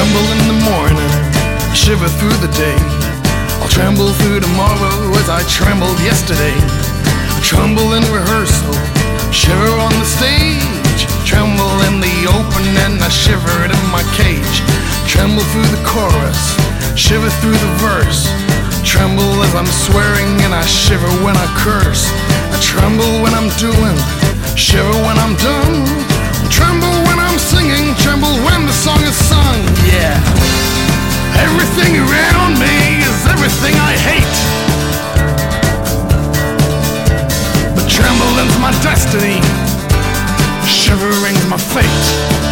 tremble in the morning, I shiver through the day. I'll tremble through tomorrow as I trembled yesterday. I tremble in rehearsal, shiver on the stage. Tremble in the open and I shivered in my cage. Tremble through the chorus, shiver through the verse. Tremble as I'm swearing and I shiver when I curse. I tremble when I'm doing, shiver when I'm done. Tremble when I'm singing, tremble when the song is sung. Yeah. Everything around me is everything I hate, but trembling's my destiny, shivering's my fate.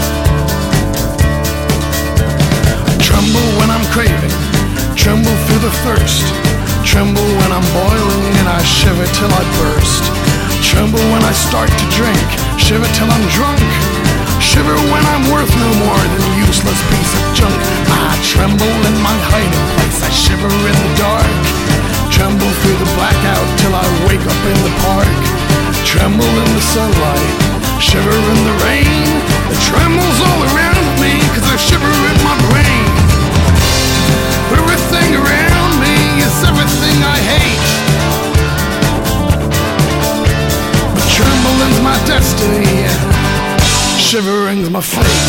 Tremble when I'm craving, tremble through the thirst. Tremble when I'm boiling and I shiver till I burst. Tremble when I start to drink, shiver till I'm drunk. Shiver when I'm worth no more than a useless piece of junk. I tremble in my hiding place, I shiver in the dark. Tremble through the blackout till I wake up in the park. Tremble in the sunlight, shiver in the rain. It trembles all around me cause I shiver in my brain. Everything around me is everything I hate, but trembling's my destiny, shivering's my fate.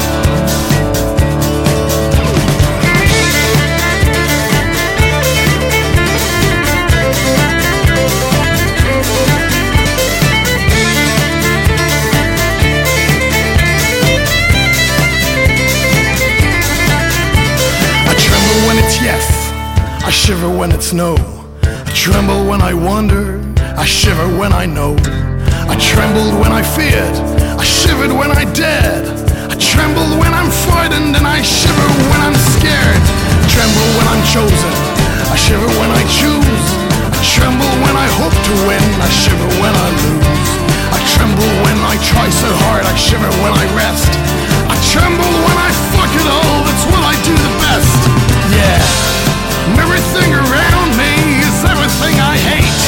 Yes, I shiver when it's no. I tremble when I wonder, I shiver when I know. I trembled when I feared, I shivered when I dared. I tremble when I'm frightened and I shiver when I'm scared. I tremble when I'm chosen, I shiver when I choose. I tremble when I hope to win, I shiver when I lose. I tremble when I try so hard, I shiver when I rest. I tremble when I fuck it all, that's what I do the best. Yeah, everything around me is everything I hate,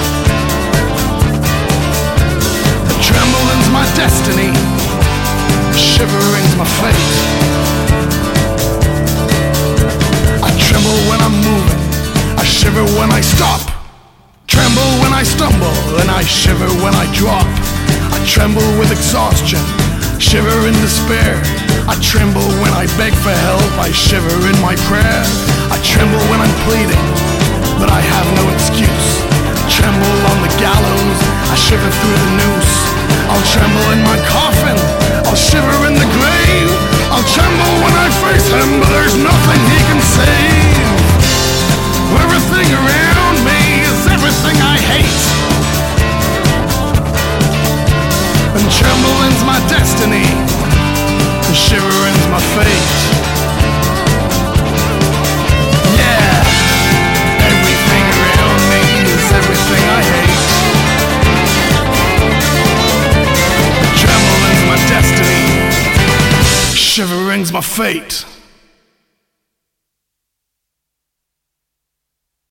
but trembling's my destiny, shivering's my fate. I tremble when I'm moving, I shiver when I stop. Tremble when I stumble and I shiver when I drop. I tremble with exhaustion, shiver in despair. I tremble when I beg for help, I shiver in my prayer. I tremble when I'm pleading, but I have no excuse. Tremble on the gallows, I shiver through the noose. I'll tremble in my coffin, I'll shiver in the grave. I'll tremble when I face him, but there's nothing he can save. Everything around me is everything I hate, and trembling's my destiny, and shivering's my fate. Yeah, everything around me is everything I hate, trembling's my destiny, shivering's my fate.